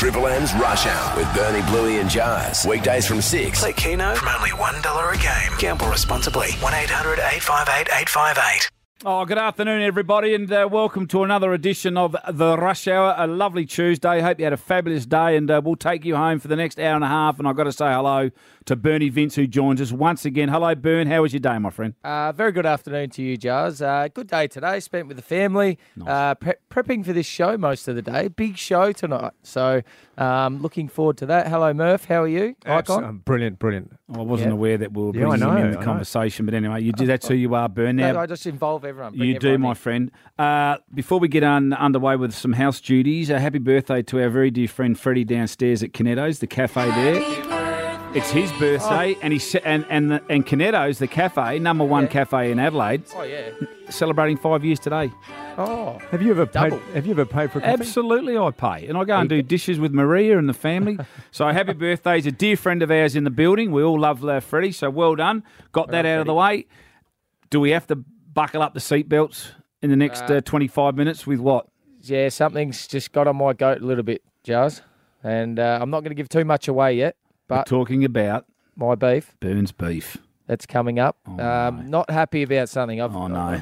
Triple M's Rush Hour with Bernie, Bluey and Jazz. Weekdays from 6. Play Keno from only $1 a game. Gamble responsibly. 1-800-858-858. Oh, good afternoon, everybody, and welcome to another edition of the Rush Hour. A lovely Tuesday. Hope you had a fabulous day, and we'll take you home for the next hour and a half. And I've got to say hello to Bernie Vince, who joins us once again. Hello, Bern. How was your day, my friend? Very good afternoon to you, Jazz. Good day today, spent with the family. Nice. Prepping for this show most of the day. Big show tonight. So looking forward to that. Hello, Murph. How are you? Icon? Brilliant. I wasn't aware that we were bringing him in the conversation, but anyway, that's who you are, Bern. Now, I just involve everyone. You do, my friend. Before we get underway with some house duties, happy birthday to our very dear friend Freddie downstairs at Canetto's, the cafe there. It's his birthday, and Canetto's, the cafe, number one cafe in Adelaide. Oh yeah, celebrating 5 years today. Oh, have you ever double. paid for a coffee? Absolutely, I pay, and I go and do dishes with Maria and the family. So happy birthday! He's a dear friend of ours in the building. We all love Freddie, so well done. Got that out of the way. Do we have to buckle up the seatbelts in the next 25 minutes with what? Yeah, something's just got on my goat a little bit, Jazz, and I'm not going to give too much away yet. But we're talking about my beef. Burns beef. That's coming up. Oh, no. Not happy about something. No.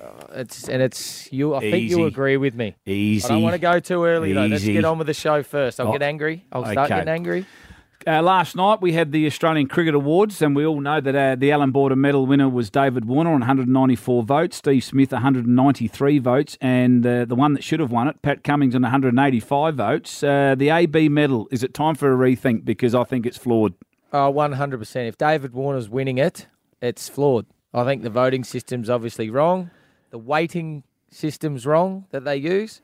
It's you. I think Easy. you agree with me. Easy. I don't want to go too early though. Let's Easy. get on with the show first. I'll get angry. I'll start getting angry. Last night we had the Australian Cricket Awards, and we all know that the Allan Border Medal winner was David Warner on 194 votes, Steve Smith 193 votes, and the one that should have won it, Pat Cummins, on 185 votes. The AB medal, is it time for a rethink? Because I think it's flawed. 100%. If David Warner's winning it, it's flawed. I think the voting system's obviously wrong. The weighting system's wrong that they use.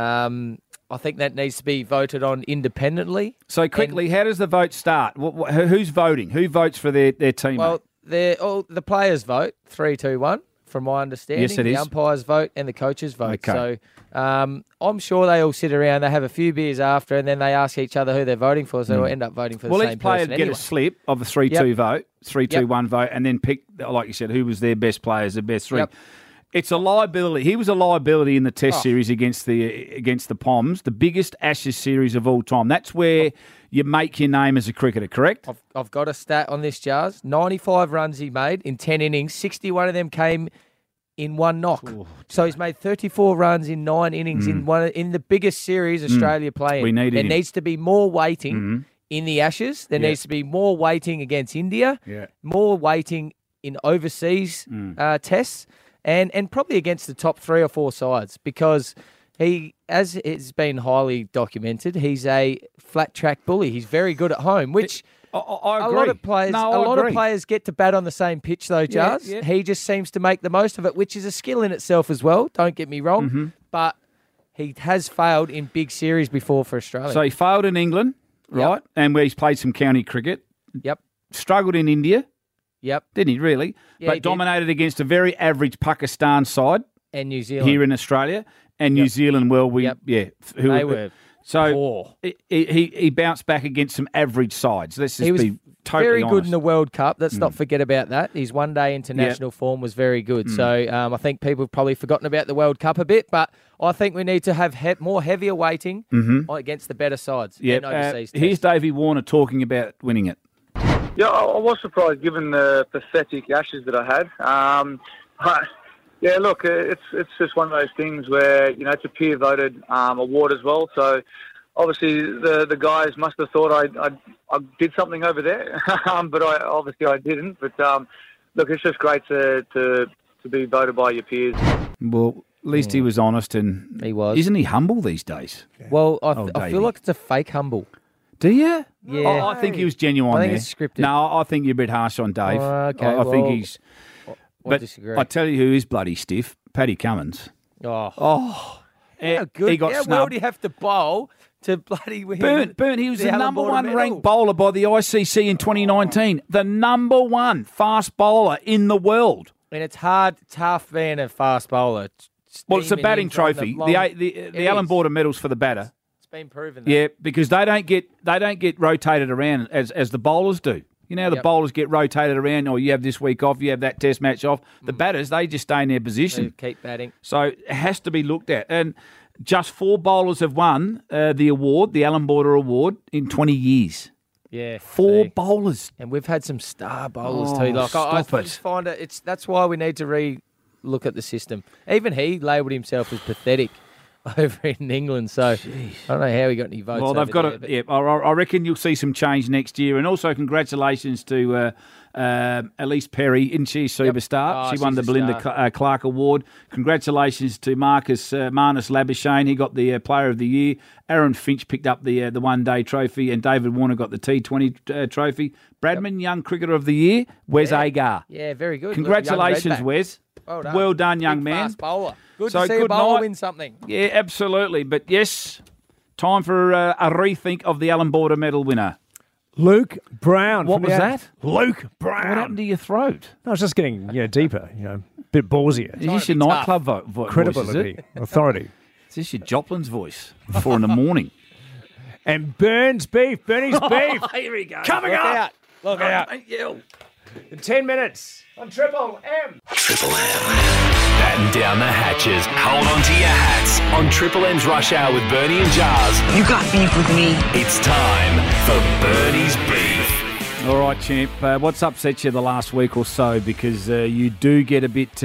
I think that needs to be voted on independently. So quickly, how does the vote start? Who's voting? Who votes for their team? Well, the players vote 3-2-1, from my understanding. Yes, it is. The umpires vote and the coaches vote. Okay. So I'm sure they all sit around, they have a few beers after, and then they ask each other who they're voting for, so they'll end up voting for the same person. Well, each player anyway. get a slip of a 3-2 vote, 3-2-1 vote, and then pick, like you said, who was their best players, the best three. Yep. It's a liability. He was a liability in the Test series against the Poms, the biggest Ashes series of all time. That's where you make your name as a cricketer, correct? I've got a stat on this, Jazz. 95 runs he made in 10 innings. 61 of them came in one knock. So he's made 34 runs in 9 innings in the biggest series Australia play in. We needed There him. needs to be more weighting in the Ashes. There needs to be more weighting against India. Yeah. More weighting in overseas tests. And probably against the top 3 or 4 sides, because he, as it's been highly documented, he's a flat track bully. He's very good at home, which I agree. a lot of players, of players get to bat on the same pitch though, Jazz. Yeah. He just seems to make the most of it, which is a skill in itself as well. Don't get me wrong, but he has failed in big series before for Australia. So he failed in England, right? And where he's played some county cricket. Yep. Struggled in India. Yep. Didn't he, really? Yeah, but he did. dominated against a very average Pakistan side And New Zealand. here in Australia. And New Zealand, well, They were so poor. he bounced back against some average sides. Let's just He was be totally very honest. good in the World Cup. Let's not forget about that. His one-day international form was very good. So I think people have probably forgotten about the World Cup a bit, but I think we need to have more heavier weighting against the better sides in overseas Here's tests. Davey Warner talking about winning it. Yeah, I was surprised given the pathetic Ashes that I had. But yeah, look, it's just one of those things where, it's a peer-voted award as well. So obviously the guys must have thought I did something over there, but I didn't. But look, it's just great to be voted by your peers. Well, at least he was honest, and He was. Isn't he humble these days? Well, I Davey. feel like it's a fake humble. Do you? Yeah. I think he was genuine. I think there. it's scripted. No, I think you're a bit harsh on Dave. Oh, okay, I think well, he's. I disagree. I tell you who is bloody stiff. Paddy Cummins. How good. He got How well snubbed. do you have to bowl to bloody win? Burn, he was the Allan number Border one medal? ranked bowler by the ICC in 2019. The number one fast bowler in the world. And it's tough being a fast bowler. Well, it's a Steaming batting in from trophy. long- The It Allan is. Border medals for the batter. It's been proven. That. Yeah, because they don't get rotated around as the bowlers do. You know, the bowlers get rotated around, or you have this week off, you have that test match off. The batters, they just stay in their position. They keep batting. So it has to be looked at. And just 4 bowlers have won the award, the Alan Border Award, in 20 years. Yeah, 4 see. bowlers. And we've had some star bowlers Oh, too. Like I stop it. just find it. That's why we need to look at the system. Even he labelled himself as pathetic over in England. So I don't know how he got any votes. Well, they've got it. Yeah, I reckon you'll see some change next year. And also, congratulations to Elise Perry, isn't she a superstar? Oh, She won the she's a Belinda star. Clark Award. Congratulations to Marnus Labuschagne. He got the Player of the Year. Aaron Finch picked up the one-day trophy, and David Warner got the T20 trophy. Bradman, Young Cricketer of the Year, Wes Agar. Yeah, very good. Congratulations, Young Wes. Well done. Young Big man. Fast bowler. Good So to see good a bowler night. win something. Yeah, absolutely. But yes, time for a rethink of the Alan Border medal winner. Luke Brown. What from was the- that? Luke Brown. What happened to your throat? No, it's just getting deeper, a bit ballsier. Is this your nightclub voice, is Credibility, it? authority. Is this your Joplin's voice? 4 in the morning. And Bernie's beef. Here we go. Coming Look up out. Look out. in 10 minutes on Triple M. Triple M. Batten down the hatches. Hold on to your hats. On Triple M's Rush Hour with Bernie and Jars. You got beef with me? It's time for Bernie's Beef. All right, champ. What's upset you the last week or so? Because you do get a bit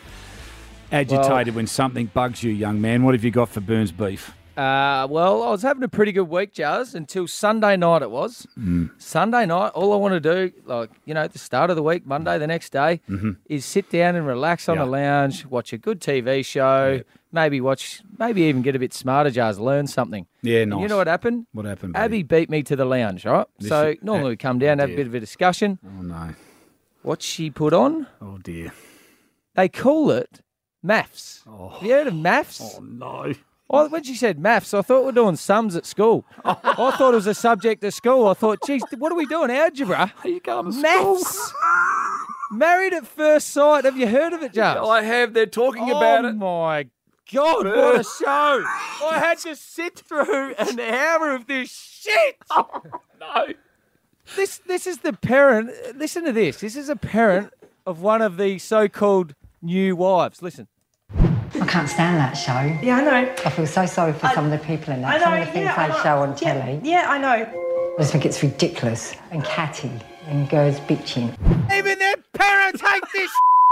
agitated when something bugs you, young man. What have you got for Burns beef? Well, I was having a pretty good week, Jars, until Sunday night it was. Sunday night, all I want to do, at the start of the week, Monday, the next day, is sit down and relax on the lounge, watch a good TV show, maybe even get a bit smarter, Jars, learn something. Yeah, And nice. you know what happened? What happened, buddy? Abby beat me to the lounge, right? So normally we come down, have a dear. bit of a discussion. Oh, no. What she put on, Oh, dear. they call it maths. Have you heard of maths? Oh, no. Oh, when she said maths, I thought we were doing sums at school. I thought it was a subject at school. I thought, geez, what are we doing? Algebra? Are you going to Maths? Married at first sight. Have you heard of it, Jars? I have. They're talking about Oh, it. my God, what a show. I had to sit through an hour of this shit. No. This is the parent. Listen to this. This is a parent of one of the so-called new wives. Listen. I can't stand that show. Yeah, I know. I feel so sorry for some of the people in I that. know. Some of the things I they know. show on telly. Yeah, I know. I just think it's ridiculous and catty and girls bitching. Even their parents hate this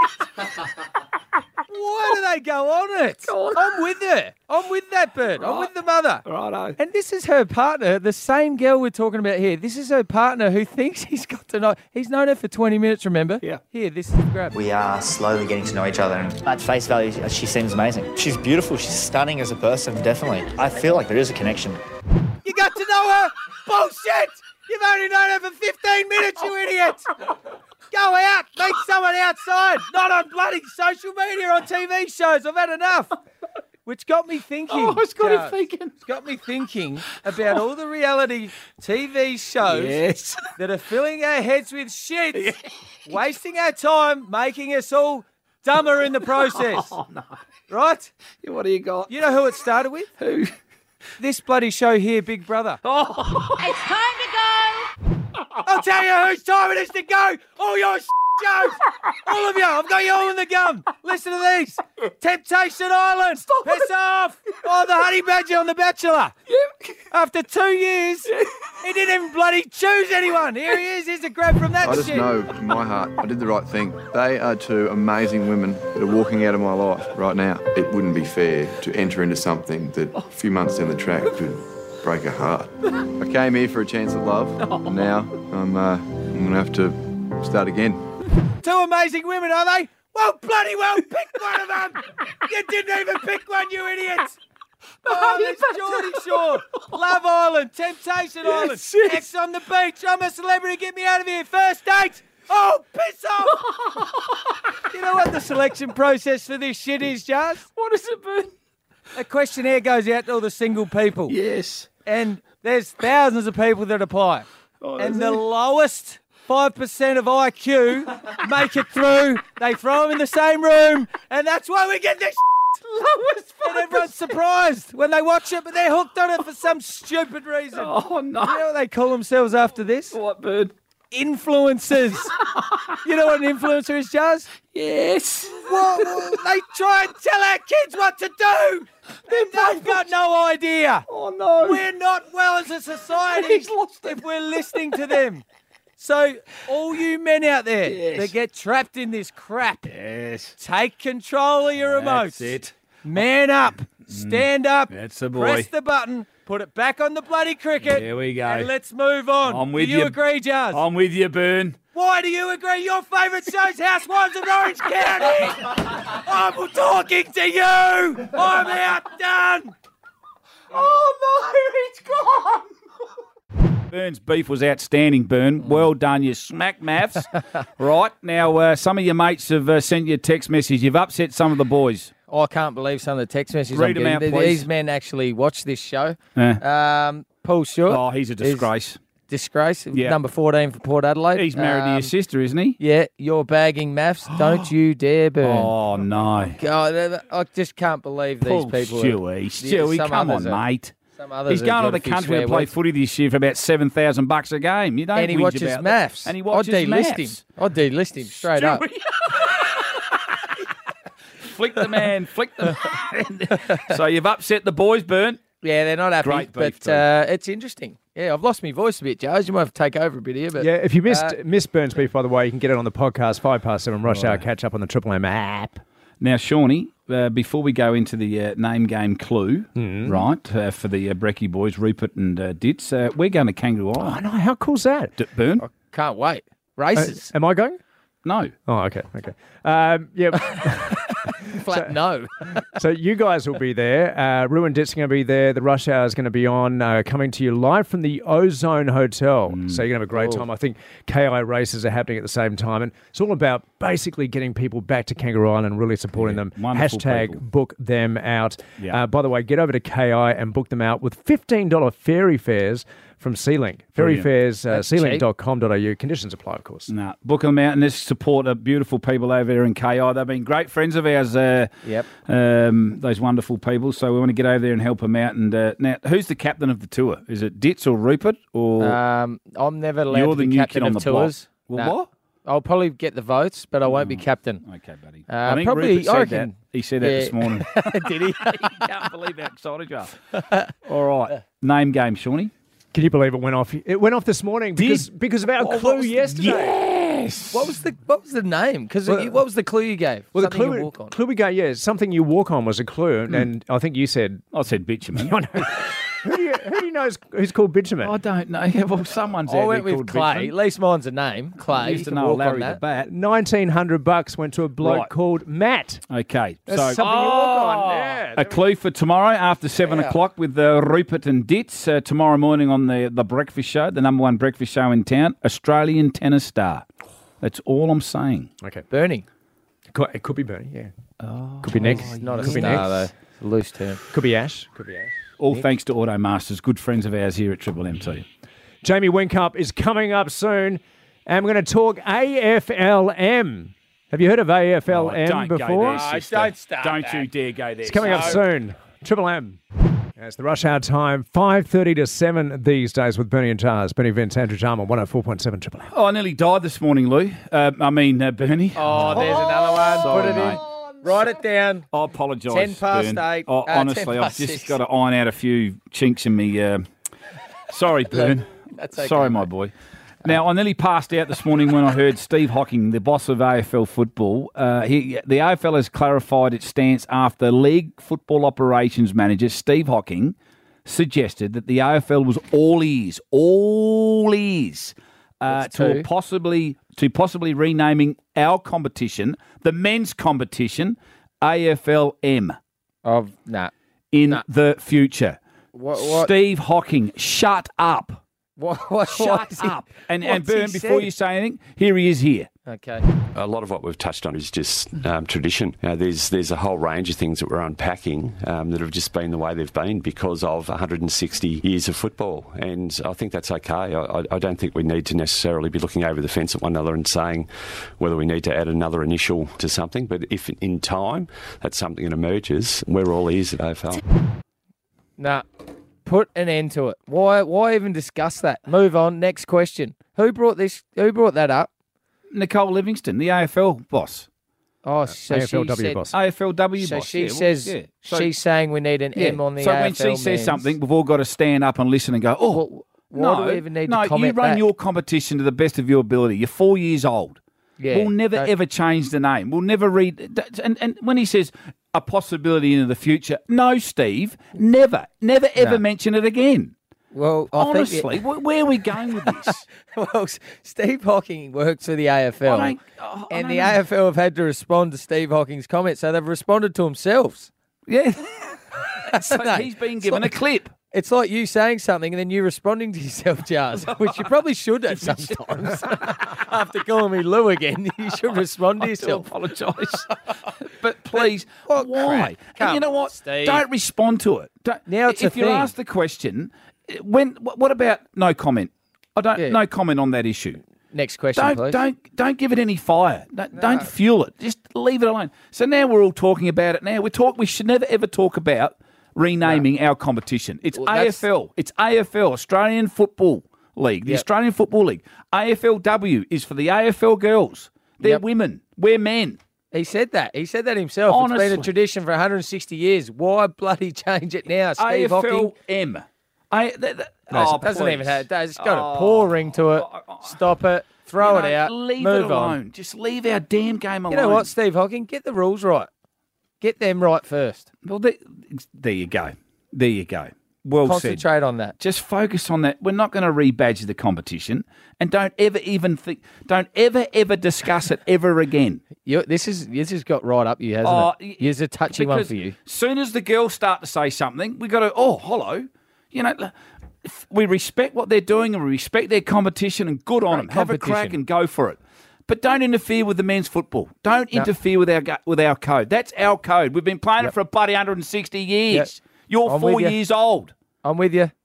Why do they go on it? I'm with her. I'm with that bird. I'm with the mother. Righto. And this is her partner, the same girl we're talking about here. This is her partner who thinks he's got to know. He's known her for 20 minutes, remember? Yeah. Here, this is the grab. We are slowly getting to know each other, and at face value, she seems amazing. She's beautiful, she's stunning as a person, definitely. I feel like there is a connection. You got to know her? Bullshit! You've only known her for 15 minutes, you idiot! Go out, meet someone outside, not on bloody social media, on TV shows. I've had enough. Which got me thinking. Oh, it's got him Jars. thinking. It's got me thinking about all the reality TV shows Yes. that are filling our heads with shit, wasting our time, making us all dumber in the process. Oh, no. Right? What do you got? You know who it started with? Who? This bloody show here, Big Brother. It's time to go. I'll tell you whose time it is to go. All your shows. All of you. I've got you all in the gum. Listen to these. Temptation Island. Piss off. Oh, the Honey Badger on The Bachelor. After 2 years, he didn't even bloody choose anyone. Here he is. Here's a grab from that I just shit. know in my heart I did the right thing. They are two amazing women that are walking out of my life right now. It wouldn't be fair to enter into something that a few months down the track could break a heart. I came here for a chance at love, and now I'm going to have to start again. Two amazing women, are they? Well, bloody well, pick one of them. You didn't even pick one, you idiots. Oh, there's Geordie Shore, Love Island, Temptation Island, X on the beach, I'm a celebrity, get me out of here, first date. Oh, piss off. You know what the selection process for this shit is, Jars? What has it been? A questionnaire goes out to all the single people. Yes. And there's thousands of people that apply. And the lowest 5% of IQ make it through. They throw them in the same room. And that's why we get this Lowest and everyone's surprised when they watch it, but they're hooked on it for some stupid reason. Oh, no. You know what they call themselves after this? What bird? Influencers. You know what an influencer is, Jazz? Yes. They try and tell our kids what to do. They've got no idea. Oh, no. We're not well as a society if we're listening to them. So, all you men out there that get trapped in this crap, take control of your remotes. That's it. Man up. Stand up. That's the boy. Press the button. Put it back on the bloody cricket. There we go. And let's move on. I'm with do you. agree, Jars? I'm with you, Burn. Why do you agree? Your favourite show's Housewives of Orange County. I'm talking to you. I'm outdone. Oh, no, he's gone. Burn's beef was outstanding, Burn. Well done, you smack maths. Right, now some of your mates have sent you a text message. You've upset some of the boys. Oh, I can't believe some of the text messages Read I'm them out, getting. please. These men actually watch this show. Yeah. Paul Stewart. Oh, he's a disgrace. Disgrace. Yeah. Number 14 for Port Adelaide. He's married to your sister, isn't he? Yeah, you're bagging maths. Don't you dare, Burn. Oh, no. God, I just can't believe these Paul people. Stewie, some come on, others are- mate. Some others He's have going got to the a few country swear to play words. footy this year for about $7,000 a game. You don't And he whinge watches about maths. that. And he watches I'd delist maths. him. I'd delist him straight up. Flick the man, flick the man. So you've upset the boys, Burn. Yeah, they're not happy, Great beef, but it's interesting. Yeah, I've lost my voice a bit, Jars. You might have to take over a bit here. But Yeah, if you missed Burns Beef, by the way, you can get it on the podcast, 7:05 Rush Hour Catch Up on the Triple M app. Now, Shawnee, before we go into the name game clue, right, for the Brecky boys, Rupert and Ditz, we're going to Kangaroo I Island. know, how cool's that? Burn? can't wait. Races. Am I going? No. Oh, okay. Yeah. Flat no. So you guys will be there. Ruin Ditz are going to be there. The Rush Hour is going to be on, coming to you live from the Ozone Hotel. So you're going to have a great time. I think KI races are happening at the same time. And it's all about basically getting people back to Kangaroo Island and really supporting them. wonderful Hashtag people. book them out. Yeah. By the way, get over to KI and book them out with $15 ferry fares from Sealink. Ferry fares, sealink.com.au. Conditions apply, of course. No, book them out and let's support beautiful people over there in KI. They've been great friends of ours, those wonderful people. So we want to get over there and help them out. And now, who's the captain of the tour? Is it Ditz or Rupert? Or I'm never allowed You're to the be new captain kid on of the block. tours. Well, No. what? I'll probably get the votes, but I won't be captain. Okay, buddy. I think probably, Rupert said I reckon. that. He said that this morning. Did he? You can't believe how excited you are. All right. Name game, Shawnee. Can you believe it went off? It went off this morning because of our clue yesterday. Yes. What was the name? Because what was the clue you gave? Well, Something you walk on. clue we gave, something you walk on was a clue, and I think you said, I said bitumen. I know. who do you know who's called bitumen? I don't know. Yeah, well, someone's I out went there with called Clay. bitumen. At least mine's a name. Clay. I used to You can know walk Larry on the that. Bat. $1,900 went to a bloke Right. called Matt. Okay. That's so something you walk on. Yeah. a clue for tomorrow after 7 o'clock with Rupert and Ditz. Tomorrow morning on the breakfast show, the number one breakfast show in town, Australian tennis star. That's all I'm saying. Okay. Bernie. It could be Bernie, yeah. Could be Nick. Not a could be star, Nick. though. It's a loose term. Could be Ash. Could be Ash. All thanks to Automasters, good friends of ours here at Triple M too. Jamie Winkup is coming up soon, and we're going to talk AFLM. Have you heard of AFLM don't before? go there, sister. don't start Don't that. you dare go there. It's coming up soon. Triple M. It's the rush hour time, 5:30 to 7 these days with Bernie and Tars. Bernie Vince, Andrew Jarman, 104.7 Triple M. Oh, I nearly died this morning, Lou. Bernie. Oh, there's another one. Sorry, Put it mate. in. Write it down. I apologise. 10 past Bern. 8. Oh, 10 honestly, I've past just 6. got to iron out a few chinks in me. Sorry, Bern. That's okay, Sorry, my mate. boy. Now, I nearly passed out this morning when I heard Steve Hocking, the boss of AFL football. The AFL has clarified its stance after league football operations manager Steve Hocking suggested that the AFL was all ears to possibly renaming our competition, the men's competition, AFLM in the future. What? Steve Hocking, shut up. What Shut is he- up. And what's Bern, he before said? you say anything, here he is here. Okay. A lot of what we've touched on is just tradition. There's a whole range of things that we're unpacking that have just been the way they've been because of 160 years of football. And I think that's okay. I don't think we need to necessarily be looking over the fence at one another and saying whether we need to add another initial to something. But if in time that's something that emerges, we're all ears at AFL. Nah. Put an end to it. Why even discuss that? Move on. Next question. Who brought that up? Nicole Livingston, the AFL boss. Oh, so AFLW she said, boss. AFLW So boss. she yeah, says So, she's saying we need an M on the so AFL when she says men's. something, we've all got to stand up and listen and go, oh, Why do we even need to you comment run back? your competition to the best of your ability. You're 4 years old. Yeah, We'll never, don't- ever change the name. We'll never read. And when he says a possibility into the future, no, Steve, never, ever No. mention it again. Well, I Honestly, think where are we going with this? well, Steve Hocking works for the AFL, and the AFL have had to respond to Steve Hocking's comments, so they've responded to themselves. Yeah. So No, he's been it's given like- a clip. It's like you saying something and then you responding to yourself, Jars, which you probably should at sometimes. After calling me Lou again, you should respond to yourself. Apologise. But please, What why? crap? And you know Come what? on, Steve. Don't respond to it. Now it's a if you're thing. asked the question, what about no comment? I don't. Yeah. No comment on that issue. Next question, please. Don't give it any fire. Don't fuel it. Just leave it alone. So now we're all talking about it. Now we should never ever talk about renaming our competition. It's that's- AFL. It's AFL, Australian Football League, the Yep. Australian Football League. AFLW is for the AFL girls. They're Yep. women. We're men. He said that. He said that himself. It's been Honestly. a tradition for 160 years. Why bloody change it now, Steve Hocking? AFLM. It doesn't even have. It's got a poor ring to it. Stop it. Throw it out. Leave move it alone. on. Just leave our damn game alone. You know what, Steve Hocking? Get the rules right. Get them right first. Well, there you go. There you go. Well said. Concentrate on that. Just focus on that. We're not going to rebadge the competition, and don't ever discuss it ever again. This has got right up you, hasn't it? Here's a touchy one Because for you. Soon as the girls start to say something, we got to. Oh, hello. You know, we respect what they're doing and we respect their competition, and good on them. Have a crack competition. and go for it. But don't interfere with the men's football. Don't interfere with our code. That's our code. We've been playing it for a bloody 160 years. Yep. You're I'm 4 with you. years old. I'm with you.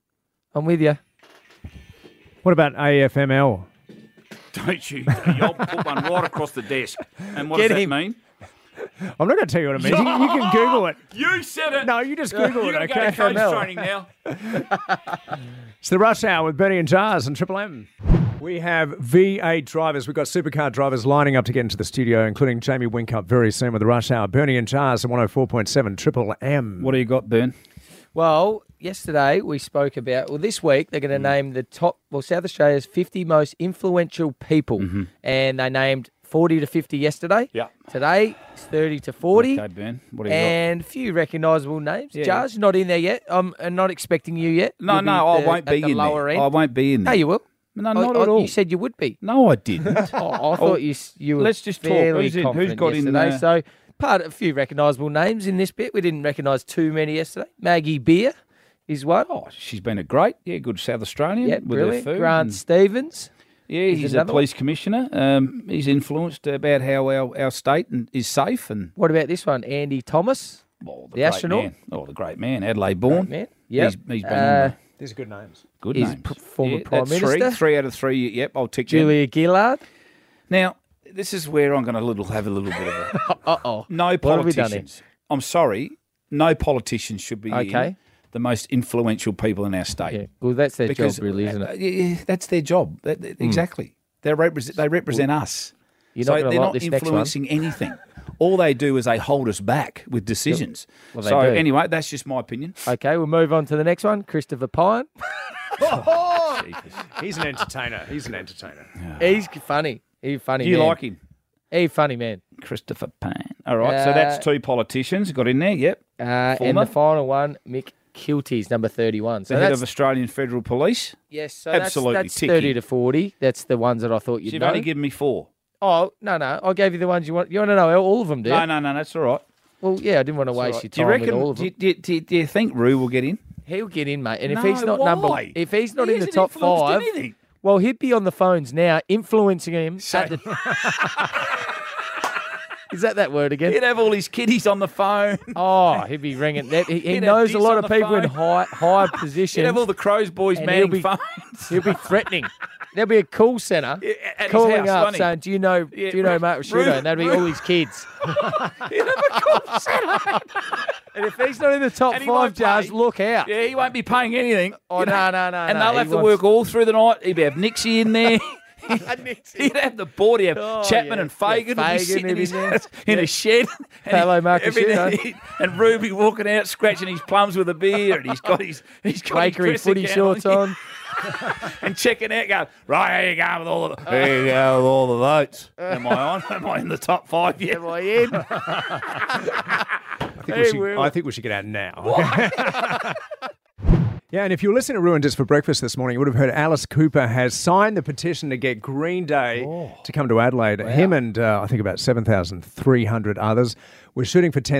What about AFML? Don't you? You'll put one right across the desk. And what Get does that him. mean? I'm not going to tell you what it means. You can Google it. You said it. No, you just Google You're it, going to go okay? to coach training now. It's the Rush Hour with Bernie and Jars and Triple M. We have V8 drivers. We've got supercar drivers lining up to get into the studio, including Jamie Winkup very soon with the Rush Hour. Bernie and Jars and 104.7 Triple M. What do you got, Bern? Well, yesterday we spoke about, this week they're going to name the South Australia's 50 most influential people. And they named 40 to 50 yesterday. Yeah. Today, it's 30 to 40. Okay, Ben. What do you got? And a few recognisable names. Yeah, Jars, not in there yet. I'm not expecting you yet. No, You'll no, I be won't at be the in lower there. end. I won't be in No, there. you will. No, not at all. You said you would be. No, I didn't. I thought you were Let's just talk. fairly Who's in? Who's confident got in yesterday. there? So, a few recognisable names in this bit. We didn't recognise too many yesterday. Maggie Beer is one. Oh, she's been a good South Australian. Yeah, with brilliant. her food. Grant and- Stevens. Yeah, is he's a another police commissioner. He's influenced about how our state is safe. And What about this one? Andy Thomas, the great astronaut. man. Oh, the great man, Adelaide born. Man. Yep. He's been on These are good names. the good he's names. former Yeah, Prime that's Minister. Three out of three. Yep, I'll tick that. Julia Gillard. Now, this is where I'm going to have a little bit of a. Uh-oh. No What have we done politicians. I'm sorry. No politicians should be Okay. the most influential people in our state. Yeah. Well, that's their Because, job, really, isn't it? Yeah, that's their job. Exactly. They represent us. You're So not going they're to like not this next one. influencing anything. All they do is they hold us back with decisions. Well, they so do. anyway, that's just my opinion. Okay, we'll move on to the next one. Christopher Pine. He's an entertainer. He's funny. He's funny. Do you man. like him? He's funny, man. Christopher Payne. All right, so that's two politicians got in there, yep. And Former. the final one, Mick Kilty's number 31. So The head that's of Australian Federal Police. yes, so Absolutely that's ticky. 30 to 40. That's the ones that I thought So you'd you've know. only given me four. Oh, no. I gave you the ones you want. You want to know all of them, do you? No, that's all right. Well, yeah, I didn't want to waste All your right. Do you time reckon? with all of them. Do you think Roo will get in? He'll get in, mate. And if No, he's not why? if he's not He in the hasn't top influenced five, anything. well, he'd be on the phones now, influencing him. Is that word again? He'd have all his kiddies on the phone. Oh, he'd be ringing. He He'd have knows a this lot on of the people in phone. high He'd positions. have all the Crows boys and manning he'll be- phones. He'll be threatening. There'll be a call centre at his calling house, up won't he? saying, "Do you know Mark Rashudo?" And that'd be all his kids. He'd have a call centre. And if he's not in the top And he five, won't Jars, pay. look out. Yeah, he won't be paying anything. Oh, You know? no. And no, they'll he have to wants- work all through the night. He'd have Nixie in there. He'd have the board. He'd have Chapman and Fagan, would be sitting in, his house, in a shed. And Hello, Marcus. And Ruby walking out, scratching his plums with a beer, and he's got his Quakery footy shorts on. And checking out, going, right, here you go with all the votes. Am I on? Am I in the top 5 yet? Am I in? I think we should get out now. Yeah, and if you were listening to Ruin Just for Breakfast this morning, you would have heard Alice Cooper has signed the petition to get Green Day to come to Adelaide. Wow. Him and I think about 7,300 others. We're shooting for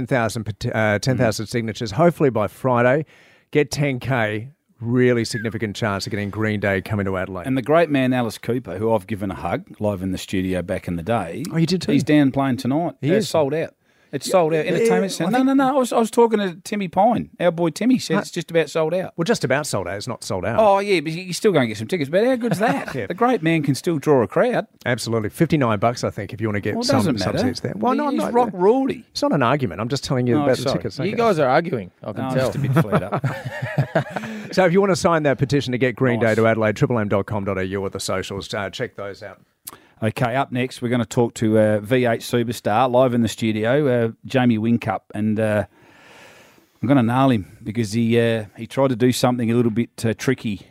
10,000 signatures, hopefully by Friday. Get 10K. Really significant chance of getting Green Day coming to Adelaide. And the great man Alice Cooper, who I've given a hug live in the studio back in the day. Oh, you did too? He's down playing tonight. He is sold out. It's sold out. Entertainment Centre. No. I was talking to Timmy Pine. Our boy Timmy said it's just about sold out. Well, just about sold out. It's not sold out. Oh, yeah, but you're still going to get some tickets. But how good's that? The great man can still draw a crowd. Absolutely. $59, I think, if you want to get some seats there. Well, he's rock royalty. It's not an argument. I'm just telling you about the tickets. You guys are arguing. I can tell. Just a bit flared up. So if you want to sign that petition to get Green Day to Adelaide, triplem.com.au or the socials, check those out. Okay, up next, we're going to talk to V8 superstar live in the studio, Jamie Whincup, and I'm going to nail him because he tried to do something a little bit tricky.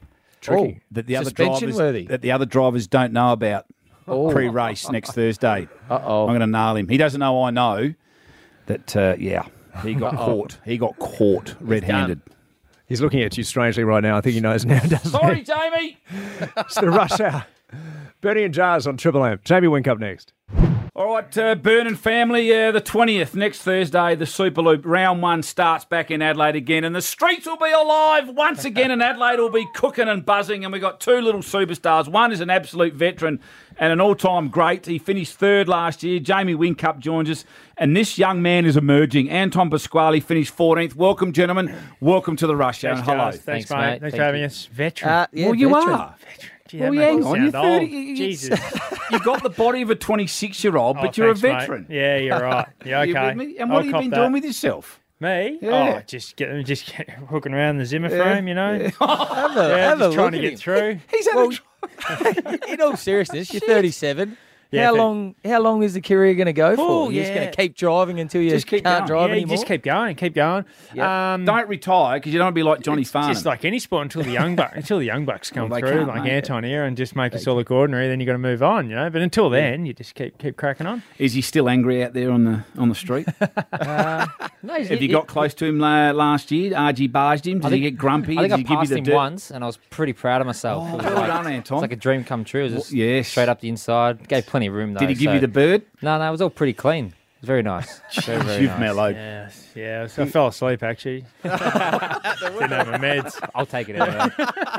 That the other drivers don't know about pre-race next Thursday. I'm going to nail him. He doesn't know I know that. He got caught. He got caught red-handed. He's looking at you strangely right now. I think he knows now, doesn't he? Sorry, Jamie. It's the rush hour. Bernie and Jars on Triple M. Jamie Whincup next. All right, Byrne family, the 20th, next Thursday, the Superloop. Round 1 starts back in Adelaide again, and the streets will be alive once again, and Adelaide will be cooking and buzzing, and we've got 2 little superstars. One is an absolute veteran and an all-time great. He finished 3rd last year. Jamie Whincup joins us, and this young man is emerging. Anton Pasquale finished 14th. Welcome, gentlemen. Welcome to the Rush Hour. Hello. Thanks, mate. Thanks for having us. Veteran. Well, you are. Veteran. Well, hang on, you're 30. Jesus. You've got the body of a 26-year-old, but you're a veteran. Mate. Yeah, you're right. Yeah, okay. You with me? And what have you been doing with yourself? Me? Yeah. Oh, just hooking around the Zimmer frame, you know. Have a just trying to look get at through. He's in all seriousness, you're 37. How long is the career going to go for? You're just going to keep driving until you can't drive anymore? Just keep going. Yep. Don't retire because you don't want to be like Johnny Farnham. Just like any sport until the young bucks come through, like Anton here, and just make us all look ordinary. Then you got to move on, you know. But until then, you just keep cracking on. Is he still angry out there on the street? No, have you got close to him last year? RG barged him. Did he get grumpy? I think I passed him once, and I was pretty proud of myself. Oh, well done, Anton. It's like a dream come true. It was just straight up the inside. Gave plenty of room though. Did he give you the bird? No, it was all pretty clean. It was very nice. Very You've nice. mellowed. Yeah. So I fell asleep actually. Didn't have my meds. I'll take it anyway.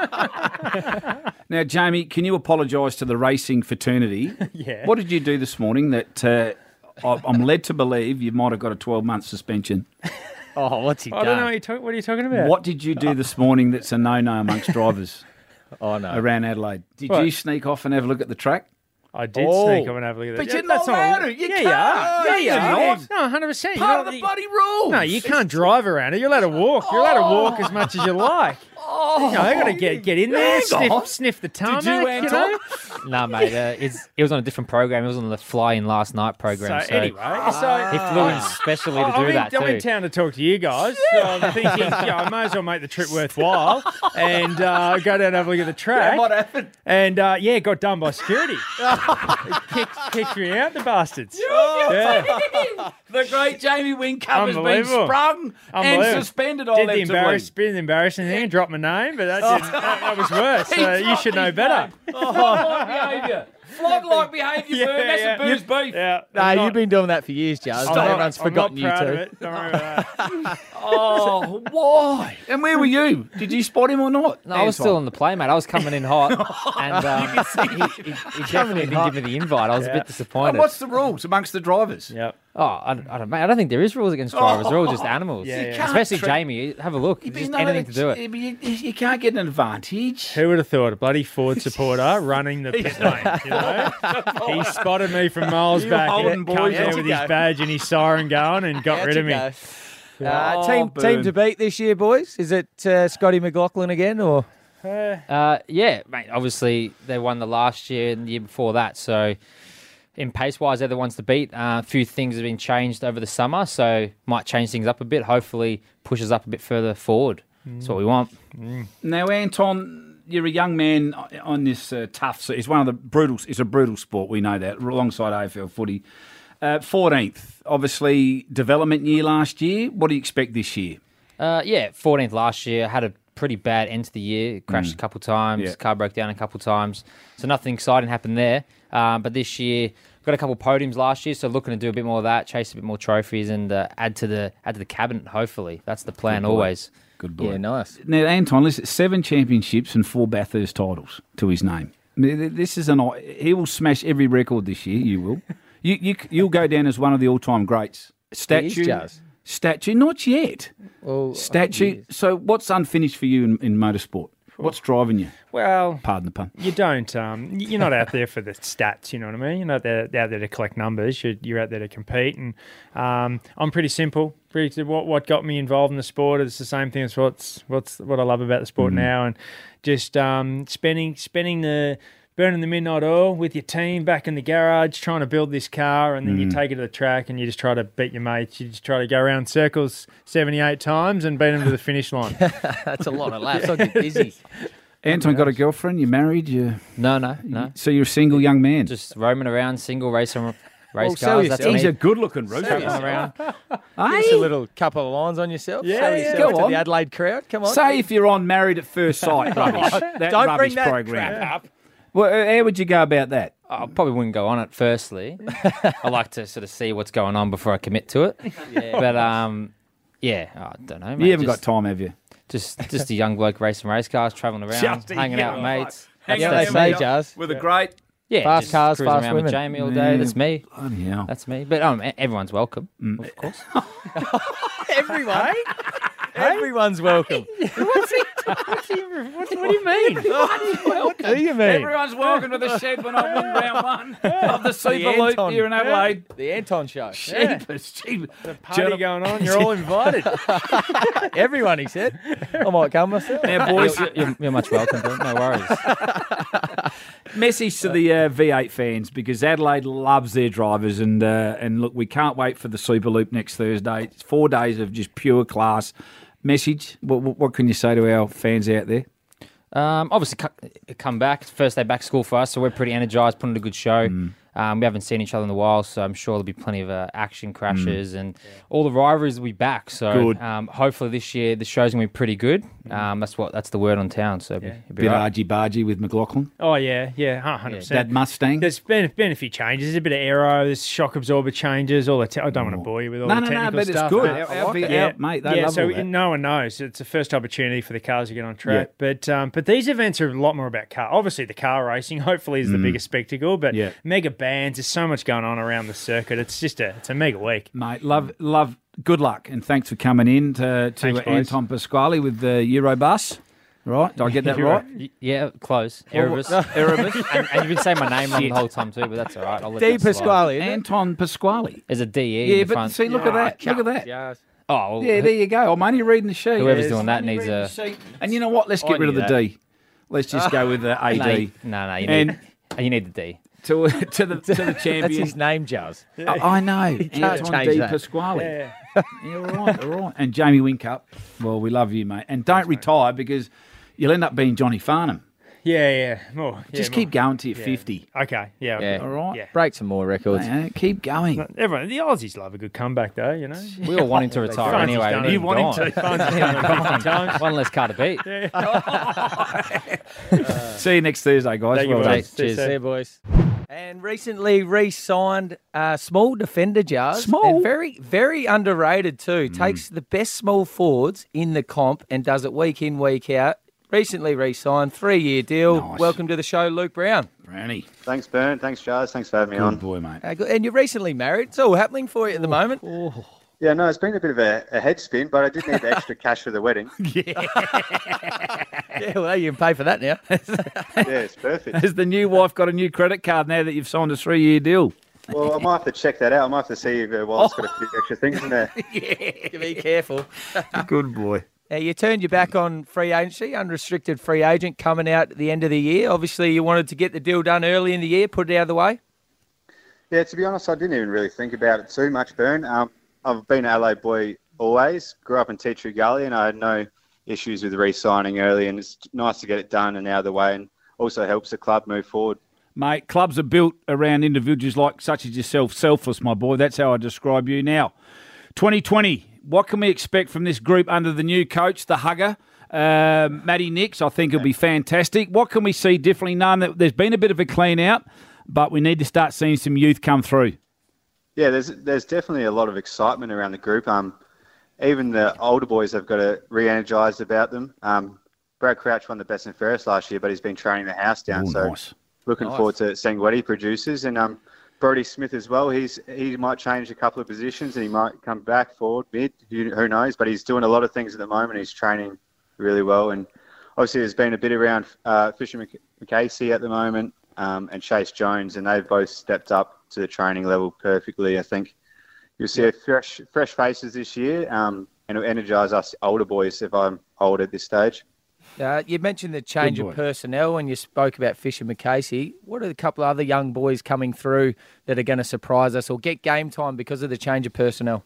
Now, Jamie, can you apologise to the racing fraternity? Yeah. What did you do this morning that I'm led to believe you might have got a 12-month suspension? Oh, what's he done? I don't know what are you talking about? What did you do this morning that's a no-no amongst drivers? Oh, no. Around Adelaide. Did you sneak off and have a look at the track? I did sneak up and have a look at that. But you're not allowed to. You can't. Yeah, you're not. No, 100%. Part of the bloody rules. No, you can't drive around it. You're allowed to walk. You're allowed to walk as much as you like. You know, I got to get in there, sniff the tarmac. Did you, Anton? No, mate. It was on a different program. It was on the Fly In Last Night program. So anyway, he flew in specially to do that too. I'm in town to talk to you guys. So I'm thinking, I may as well make the trip worthwhile and go down and have a look at the track. What happened? And got done by security. kicked me out, the bastards. The great Jamie Whincup has been sprung and suspended. Did the embarrassing thing and dropped my name, but that was worse. So you should know better. Flog-like behaviour. Flog-like behaviour, Bern. That's a booze beef. Yeah. No, you've been doing that for years, Jars. Everyone's forgotten you too. Don't worry about that. Oh, why? And where were you? Did you spot him or not? No, I was still on the play, mate. I was coming in hot. And he definitely didn't give me the invite. I was a bit disappointed. And what's the rules amongst the drivers? Yep. Oh, I don't think there is rules against drivers. They're all just animals. Yeah. Especially Jamie. Have a look. Just anything to do it. You can't get an advantage. Who would have thought a bloody Ford supporter running the pit lane? You know, he spotted me from miles back. Come there with his badge and his siren going and got rid of me. Team to beat this year, boys? Is it Scotty McLaughlin again or? Yeah, mate. Obviously, they won the last year and the year before that. So, in pace-wise, they're the ones to beat. A few things have been changed over the summer, so might change things up a bit. Hopefully, push us up a bit further forward. That's what we want. Now, Anton, you're a young man on this tough. It's one of the brutal. It's a brutal sport. We know that. Alongside AFL footy, 14th. Obviously, development year last year. What do you expect this year? 14th last year. Had a pretty bad end to the year. Crashed a couple times. Car broke down a couple times. So nothing exciting happened there. But this year, got a couple podiums last year. So looking to do a bit more of that, chase a bit more trophies, and add to the cabinet. Hopefully, that's the plan always. Good boy. Yeah, nice. Now, Anton, listen, 7 championships and 4 Bathurst titles to his name. This is he will smash every record this year. You will. You'll go down as one of the all-time greats. Statue, not yet. Well, statue. So, what's unfinished for you in motorsport? What's driving you? Well, pardon the pun. You don't. You're not out there for the stats. You know what I mean. You're not out there to collect numbers. You're out there to compete. And I'm pretty simple. What got me involved in the sport is the same thing as what I love about the sport now, and just burning the midnight oil with your team back in the garage, trying to build this car, and then you take it to the track and you just try to beat your mates. You just try to go around circles 78 times and beat them to the finish line. That's a lot of laps. I'll get busy. Anton, got a girlfriend? You married? No. So you're a single young man? Just roaming around, single race cars. That's he's a good-looking Rooster. Around. Give us a little couple of lines on yourself. Sell yourself to the Adelaide crowd. Come on. Say if you're on Married at First Sight. Rubbish. That Don't rubbish bring that program. crap up. Well, how would you go about that? I probably wouldn't go on it firstly. I like to sort of see what's going on before I commit to it. But, I don't know, mate. You haven't got time, have you? Just a young bloke racing race cars, travelling around, hanging out with mates. They say, Jazz. With a great... Yeah, fast cars, cruising fast around women. with Jamie all day. That's me. Bloody hell. That's me. But everyone's welcome, of course. Everyone? Everyone's welcome. What do you mean? What do you mean? Everyone's welcome to the shed when I win round 1 of the Super Loop here in Adelaide. The Anton Show. Cheapest. The party going on. You're all invited. Everyone, he said. I might come myself. Now, boys, You're much welcome, Bill. No worries. message to the V8 fans, because Adelaide loves their drivers, and look, we can't wait for the Super Loop next Thursday. It's 4 days of just pure class. Message, what can you say to our fans out there? Obviously, come back. It's first day back to school for us, so we're pretty energised, putting on a good show. We haven't seen each other in a while, so I'm sure there'll be plenty of action crashes, and all the rivalries will be back. So hopefully this year the show's going to be pretty good. That's the word on town. So it'll be Bit right. argy-bargy with McLaughlin. Oh, yeah, 100%. That Mustang. There's been a few changes. There's a bit of aero, there's shock absorber changes, all the I don't want to bore you with all the technical but stuff. it's good. Our mate, they love so all that. no one knows. It's the first opportunity for the cars to get on track. But these events are a lot more about car. Obviously, the car racing, hopefully, is the biggest spectacle, but mega bands, there's so much going on around the circuit. It's a mega week. Mate, love, good luck, and thanks for coming in to Anton Pasquale with the Eurobus. Right? Did I get that right? Yeah, close. Erebus. and you've been saying my name wrong the whole time too, but that's all right. I'll let D. that slide. Pasquale. Anton Pasquale. There's a DE Yeah, in the but front. see, look at that. Look at that. Yes. Oh, well, Yeah, there you go. I'm only reading the sheet. Whoever's doing that needs a... And you know what? Let's get rid of the D. Let's just go with the AD. No, you need the D. To the champion. That's his name, Jazz. I know. can't Anton change D. that. Pasquale. Yeah, all right. And Jamie Wincup. Well, we love you, mate. And don't retire, because you'll end up being Johnny Farnham. Yeah. More. Just keep going to your 50. Okay. Yeah. All right. Yeah. Break some more records. Keep going. Everyone, the Aussies love a good comeback, though. You know. We all want him to retire Fonzie's anyway. done it. You want him to. Fonzie's done it 50 times. One less car to beat. See you next Thursday, guys. Thank you, Well boys. done. Cheers. See you, boys. And recently re-signed small defender, Jars. Small? And very, very underrated too. Takes the best small forwards in the comp and does it week in, week out. Recently re-signed, 3-year deal. Nice. Welcome to the show, Luke Brown. Brownie. Thanks, Bern. Thanks, Jars. Thanks for having me Good on. boy, mate. Good. And you're recently married. It's all happening for you at the moment. Yeah, no, it's been a bit of a head spin, but I did need the extra cash for the wedding. Yeah, well, you can pay for that now. Yeah, it's perfect. Has the new wife got a new credit card now that you've signed a 3-year deal? Well, I might have to check that out. I might have to see if Wallet's got a few extra things in there. Yeah, be careful. Good boy. Now, you turned your back on free agency, unrestricted free agent coming out at the end of the year. Obviously, you wanted to get the deal done early in the year, put it out of the way. Yeah, to be honest, I didn't even really think about it too much, Bern. I've been an LA boy always, grew up in Tea Tree Gully, and I had no issues with re-signing early, and it's nice to get it done and out of the way, and also helps the club move forward. Mate, clubs are built around individuals like such as yourself, selfless, my boy. That's how I describe you. Now, 2020, what can we expect from this group under the new coach, the hugger, Matty Nicks? I think it'll be fantastic. What can we see differently? None. There's been a bit of a clean out, but we need to start seeing some youth come through. Yeah, there's definitely a lot of excitement around the group. Even the older boys have got re-energised about them. Brad Crouch won the best and fairest last year, but he's been training the house down. Nice. Looking forward to seeing what he produces. And Brody Smith as well. He might change a couple of positions and he might come back forward, mid. Who knows? But he's doing a lot of things at the moment. He's training really well. And obviously there's been a bit around Fisher McCasey at the moment and Chase Jones, and they've both stepped up to the training level perfectly. I think you'll see fresh faces this year, and it'll energise us older boys if I'm old at this stage. You mentioned the change of personnel and you spoke about Fisher McCasey. What are a couple of other young boys coming through that are going to surprise us or get game time because of the change of personnel?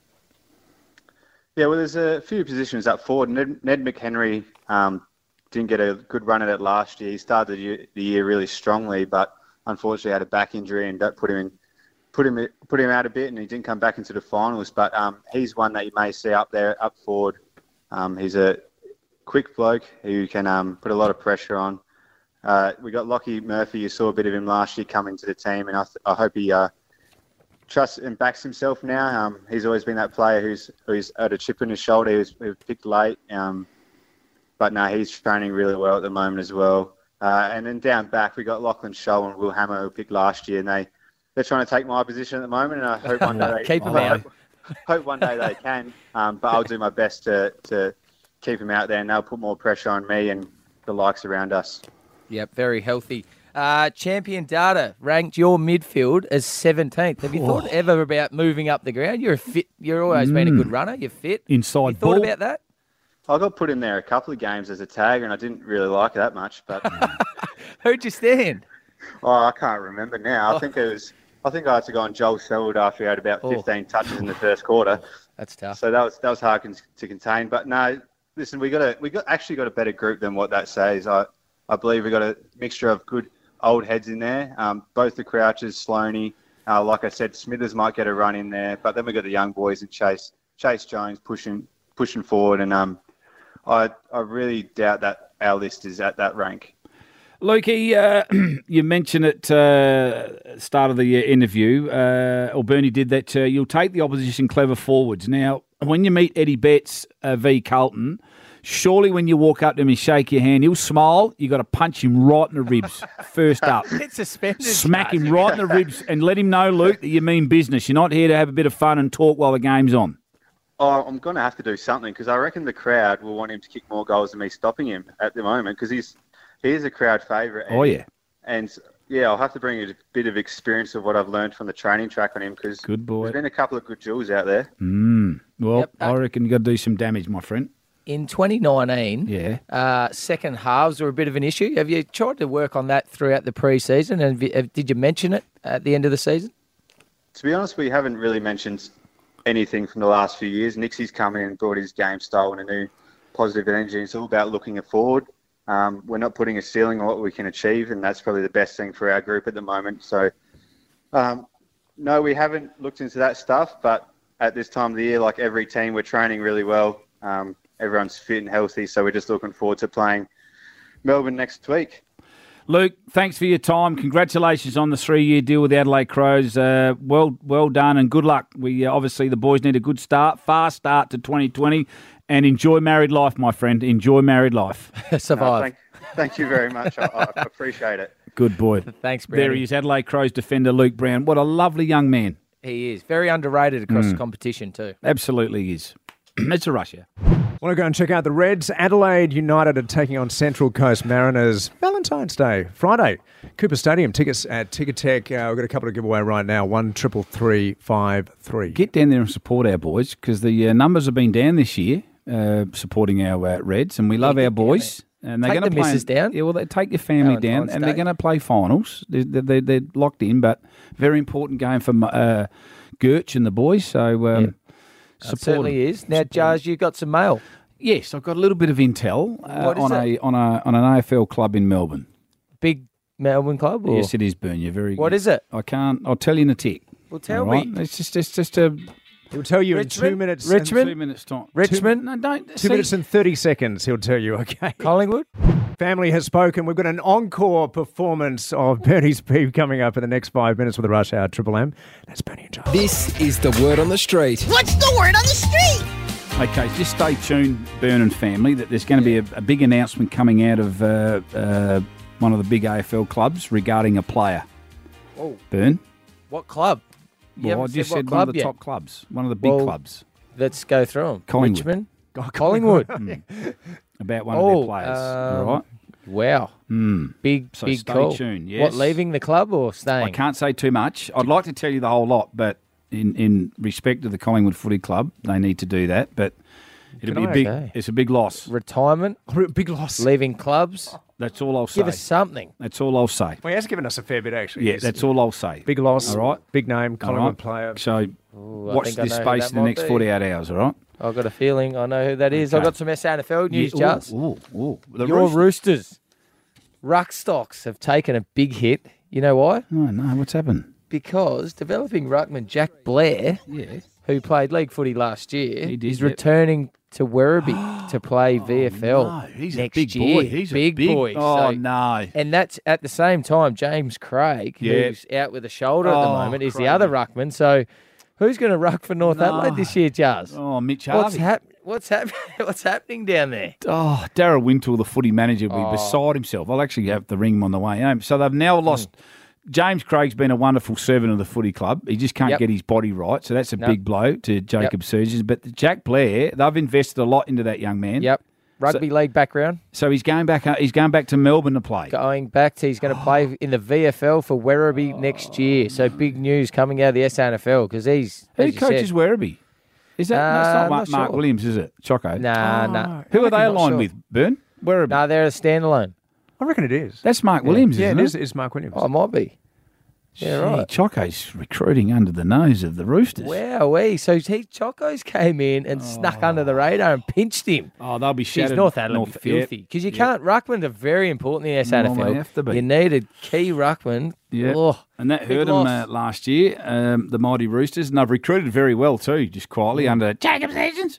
Yeah, well, there's a few positions up forward. Ned McHenry didn't get a good run at it last year. He started the year really strongly, but unfortunately had a back injury and that put him out a bit, and he didn't come back into the finals. But he's one that you may see up forward. He's a quick bloke who can put a lot of pressure on. We got Lockie Murphy. You saw a bit of him last year coming to the team, and I hope he trusts and backs himself now. He's always been that player who's had a chip on his shoulder. He was picked late, but no, he's training really well at the moment as well. And then down back, we got Lachlan Scholl and Will Hammer, who picked last year, and they're trying to take my position at the moment, and I hope one day hope one day they can. But I'll do my best to keep them out there, and they'll put more pressure on me and the likes around us. Yep, very healthy. Champion Data ranked your midfield as 17th. Have you thought ever about moving up the ground? You're always been a good runner. You're fit. Inside you thought about that? I got put in there a couple of games as a tagger, and I didn't really like it that much. But who'd you stand? Oh, I can't remember now. I think I had to go on Joel Selwood after he had about 15 touches in the first quarter. That's tough. So that was hard to contain. But no, listen, we got a better group than what that says. I believe we got a mixture of good old heads in there. Both the Crouches, Sloaney, like I said, Smithers might get a run in there. But then we got the young boys and Chase Jones pushing forward, and I really doubt that our list is at that rank. Lukey, you mentioned at start of the interview, or Bernie did that, you'll take the opposition clever forwards. Now, when you meet Eddie Betts v Carlton, surely when you walk up to him and shake your hand, he'll smile. You got to punch him right in the ribs first up. Get suspended. Smack him right in the ribs and let him know, Luke, that you mean business. You're not here to have a bit of fun and talk while the game's on. Oh, I'm going to have to do something because I reckon the crowd will want him to kick more goals than me stopping him at the moment because he is a crowd favourite. Oh, yeah. And, yeah, I'll have to bring a bit of experience of what I've learned from the training track on him because there's been a couple of good jewels out there. Well, I reckon you've got to do some damage, my friend. In 2019, second halves were a bit of an issue. Have you tried to work on that throughout the pre-season, and did you mention it at the end of the season? To be honest, we haven't really mentioned anything from the last few years. Nixie's come in and brought his game style and a new positive energy. It's all about looking forward. We're not putting a ceiling on what we can achieve, and that's probably the best thing for our group at the moment. So, no, we haven't looked into that stuff, but at this time of the year, like every team, we're training really well. Everyone's fit and healthy, so we're just looking forward to playing Melbourne next week. Luke, thanks for your time. Congratulations on the 3-year deal with the Adelaide Crows. Well done and good luck. We obviously the boys need a good start, fast start to 2020, and enjoy married life, my friend. Enjoy married life. Survive. Thank you very much. I appreciate it. Good boy. Thanks, Brownie. There he is, Adelaide Crows defender Luke Brown. What a lovely young man. He is. Very underrated across the competition too. Absolutely is. It's a rush, yeah. Want to go and check out the Reds? Adelaide United are taking on Central Coast Mariners Valentine's Day, Friday. Cooper Stadium, tickets at Ticketek. We've got a couple to give away right now, 1-333-53. Get down there and support our boys because the numbers have been down this year. supporting our Reds, and we love our boys. And they're Take going to the play missus down. Yeah, well, they take your family down, Valentine's and they're Day. going to play finals. They're locked in, but very important game for Gertch and the boys. So It support certainly them. is. Now, Jars, you've got some mail. Yes, I've got a little bit of intel What is on it? an AFL club in Melbourne. Big Melbourne club? Or? Yes, it is, Burn. You're very. What is it? I can't. I'll tell you in a tick. Well, tell All right? me. It's just a. He'll tell you Richmond? in 2 minutes. Richmond? 2 minutes time. Richmond? No, don't. 2 minutes and 30 seconds, he'll tell you, okay? Collingwood? Family has spoken. We've got an encore performance of Bernie's Beef coming up in the next 5 minutes with the Rush Hour Triple M. That's Bernie and Charles. This is the word on the street. What's the word on the street? Okay, just stay tuned, Burn and family, that there's going to be a big announcement coming out of one of the big AFL clubs regarding a player. Oh. Burn? What club? You Well, I haven't just what said one club of the yet. top clubs, one of the big Well, clubs. Let's go through them. Collingwood. Richmond? Oh, Collingwood. About one of their players. All right? Wow. Big, So big stay call. tuned, yes. What, leaving the club or staying? I can't say too much. I'd like to tell you the whole lot, but in respect of the Collingwood Footy Club, they need to do that. But it'll be a big. Okay. It's a big loss. Retirement? Big loss. Leaving clubs? That's all I'll say. Give us something. That's all I'll say. Well, he has given us a fair bit, actually. Yeah, that's all I'll say. Big loss. All right. Big name, All Collingwood right. player. So I watch think I this know who space that in the might next be. 48 hours, all right? I've got a feeling I know who that is. I've Okay. got some SANFL news, Yeah, Jars. ooh. The Your Roosters. Roosters. Ruck stocks have taken a big hit. You know why? Oh, no, what's happened? Because developing ruckman Jack Blair, who played league footy last year, He did, is yep. returning to Werribee to play VFL No, he's next a big year. boy. He's big a big boy. Oh, So- no. And that's at the same time, James Craig, Yeah. who's out with a shoulder at the Oh, moment, is the Craigie. other ruckman. So who's going to ruck for North Adelaide this year, Jars? Oh, Mitch What's Harvey. What's happening down there? Oh, Darryl Wintle, the footy manager, will be beside himself. I'll actually have to ring him on the way home. So they've now lost. James Craig's been a wonderful servant of the footy club. He just can't Yep. get his body right. So that's a Nope. big blow to Jacob Surgeons. But Jack Blair, they've invested a lot into that young man. Yep. Rugby league background. So he's going back. He's going back to Melbourne to play. Going back to, he's going to play in the VFL for Werribee next year. So big news coming out of the SANFL because he's. Who as you coaches said, Werribee? Is that that's I'm not not Mark sure. Williams? Is it Choco? Nah. Who are they Not aligned sure. with? Burn Werribee. No, they're a standalone. I reckon it is. That's Mark Williams. Yeah, isn't it is. It's Mark Williams. Oh, it might be. Yeah, Gee, right. Choco's recruiting under the nose of the Roosters. Wowee. So Chocos came in and snuck under the radar and pinched him. Oh, they'll be Geez, shattered. North Adelaide will be filthy. Because you can't, ruckman are very important in the SANFL. Well, they have to be. You need a key ruckman. Yeah, Oh, and that big hurt them loss. last year, the mighty Roosters, and they've recruited very well too, just quietly under Jacob Surgeons.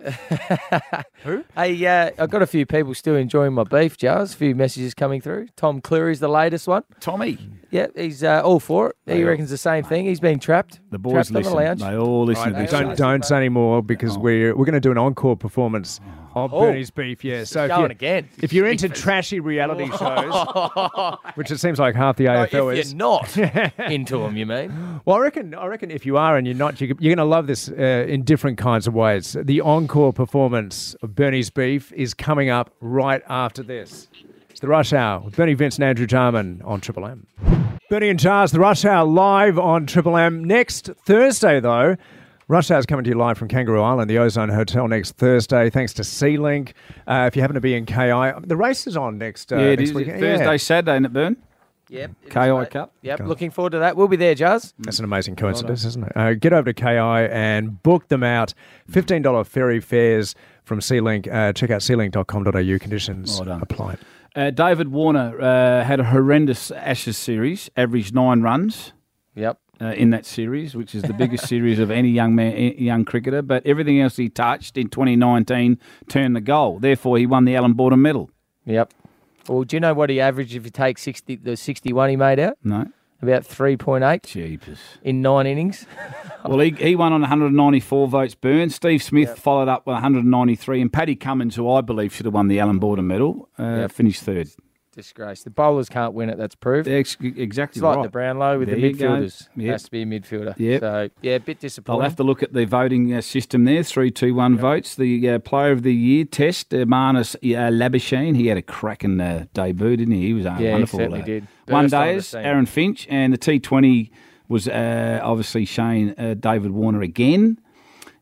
Who? Hey, I've got a few people still enjoying my beef, Jars. A few messages coming through. Tom Cleary's the latest one. Tommy. Yeah, he's all for it. He They reckons the same thing. He's been trapped. The boys trapped listen. on the lounge. They all listen to Right, this. don't say any more because we're going to do an encore performance of Bernie's Beef. Yeah, so going again. if you're into trashy reality shows, which it seems like half the AFL if is, you're not into them, you mean? well, I reckon if you are and you're not, you're going to love this in different kinds of ways. The encore performance of Bernie's Beef is coming up right after this. It's the Rush Hour with Bernie, Vince, and Andrew Jarman on Triple M. Bernie and Charles, the Rush Hour live on Triple M next Thursday, though. Rush Hour is coming to you live from Kangaroo Island, the Ozone Hotel, next Thursday, thanks to Sea-Link. If you happen to be in KI, the race is on next Yeah, it next is. weekend. Thursday, Saturday, isn't it, Burn? Yep. it is, KI mate. Cup. Yep, looking forward to that. We'll be there, Jars. That's an amazing coincidence, isn't it? Get over to KI and book them out. $15 ferry fares from Sea-Link. Check out sealink.com.au. Conditions Well done. apply. David Warner had a horrendous Ashes series, averaged 9 runs. Yep. In that series, which is the biggest series of any young cricketer, but everything else he touched in 2019 turned the goal. Therefore, he won the Alan Border medal. Yep. Well, do you know what he averaged if you take the 61 he made out? No. About 3.8 Jeepers. in 9 innings. Well, he won on 194 votes, Burn. Steve Smith followed up with 193, and Paddy Cummins, who I believe should have won the Alan Border medal, finished third. Disgrace. The bowlers can't win it, that's proof. Exactly It's like right. the Brownlow with There the you go. midfielders. Yep. Has to be a midfielder. Yep. So, yeah, a bit disappointing. I'll have to look at the voting system there, 3-2-1 votes. The Player of the Year test, Marnus Labuschagne, he had a cracking debut, didn't he? He was Yeah, wonderful. he certainly did. One Burst onto the days, scene. Aaron Finch, and the T20 was obviously Shane David Warner again.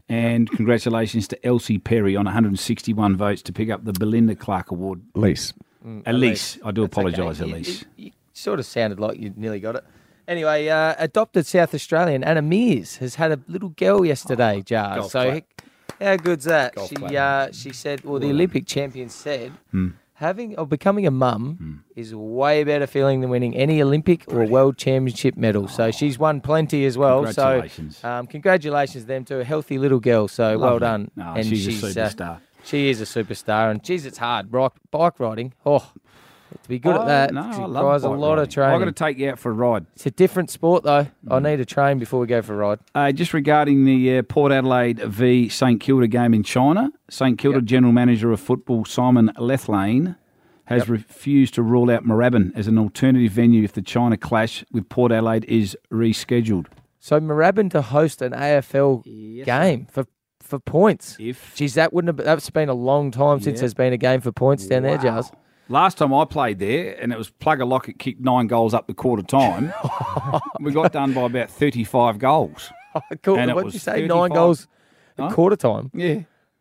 And congratulations to Elsie Perry on 161 votes to pick up the Belinda Clark Award. Elise. Elise. I do That's apologise, okay. Elise. You sort of sounded like you nearly got it. Anyway, adopted South Australian Anna Mears has had a little girl yesterday, Jar. golf So clap. how good's that? Golf She clap. she said, well, the Olympic champion said, Hmm. becoming a mum is a way better feeling than winning any Olympic or World Championship medal. So she's won plenty as well. Congratulations. So congratulations to them to a healthy little girl. So well Lovely. done. No, she's a superstar. She is a superstar, and geez, it's hard. Bike riding, to be good at that, No, it I love requires a bike lot of riding. training. I've got to take you out for a ride. It's a different sport, though. I need to train before we go for a ride. Just regarding the Port Adelaide v St Kilda game in China, St Kilda General Manager of Football Simon Lethlane has refused to rule out Moorabbin as an alternative venue if the China clash with Port Adelaide is rescheduled. So Moorabbin to host an AFL game for points. Geez, that's been a long time since there's been a game for points down there, Giles. Last time I played there, and it was Plugger Lockett kicked 9 goals up the quarter time, we got done by about 35 goals. Cool. And it What did was you say? 35 9 goals at quarter time? Yeah.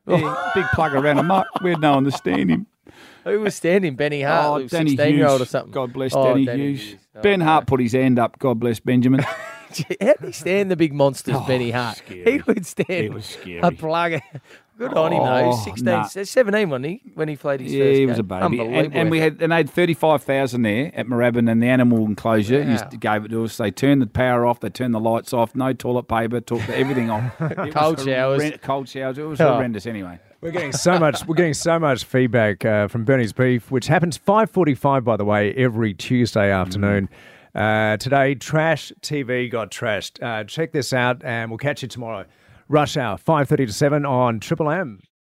Big Plugger ran amok. We had no one to stand him. Who was standing? Benny Hart, Danny 16-year-old Hughes. or something. God bless Danny Danny Hughes. Oh, Ben Hart put his hand up. God bless Benjamin. How did he stand the big monsters, Benny Hart? scary. He would stand It was scary. a plugger. Good on him, though. 16, 17, wasn't he, when he played his first game? he was a baby. Unbelievable. And they had 35,000 there at Moorabbin and the animal enclosure. Wow. Gave it to us. They turned the power off. They turned the lights off. No toilet paper. Took everything off. It Cold was showers. Cold showers. It was Oh. horrendous anyway. We're getting so much feedback from Bernie's Beef, which happens 5:45, by the way, every Tuesday afternoon. Today, Trash TV got trashed. Check this out, and we'll catch you tomorrow. Rush Hour, 5:30 to 7 on Triple M.